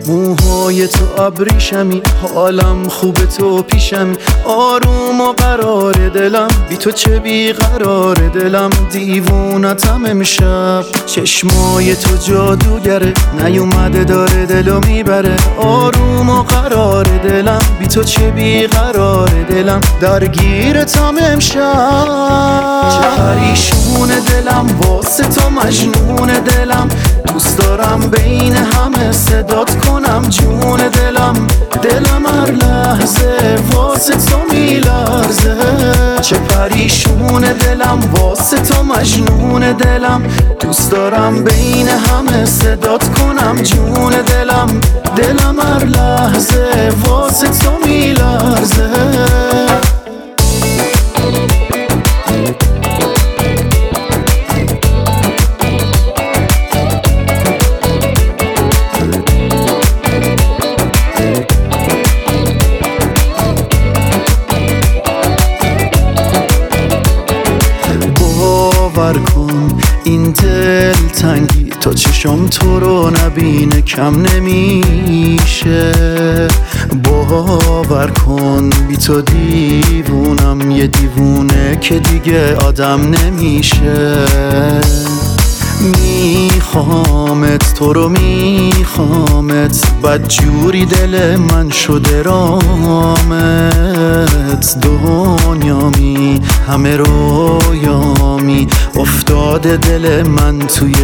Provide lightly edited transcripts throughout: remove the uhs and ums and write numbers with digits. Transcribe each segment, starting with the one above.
موهای تو ابریشمی، حالم خوبه تو پیشمی، آروم و قرار دلم، بی تو چه بیقرار دلم، دیوونتم امشب. چشمای تو جادوگره، نیومده داره دلو میبره، آروم و قرار دلم، بی تو چه بیقرار دلم، درگیرتم امشب. چه پریشون دلم، واسه تو مجنون دلم، دوست دارم بین همه صدات کنم جون دلم، دلم هر لحظه واسه تو میلرزه. چه پریشون دلم، واسه تو مجنون دلم، دوست دارم بین همه صدات کنم جون دلم، دلم هر لحظه واسه تو میلرزه. باور کن این دل تنگی تا چشم تو رو نبینه کم نمیشه، باور کن بی تو دیوونم، یه دیوونه که دیگه آدم نمیشه. میخوامت تو رو میخوامت، بدجوری دل من شده رامت، دنیامی همه رویامی، افتاده دل من توی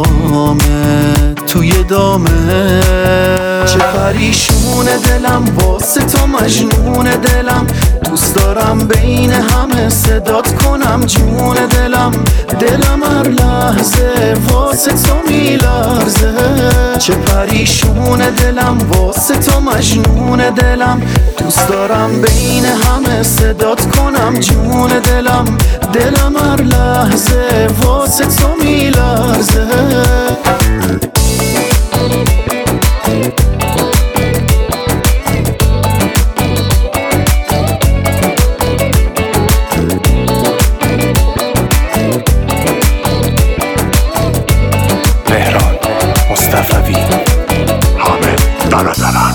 دامه. چه پریشون دلم، واسه تو مجنون دلم، دوست دارم بین همه صدات کنم جون دلم، دلم هر لحظه واسه تو میلرزه. چه پریشون دلم، واسه تو مجنون دلم، دوست دارم بین همه صدات کنم جون دلم، دلم هر لحظه واسه تو میلرزه. مهران مصطفوی، حامد برادرم.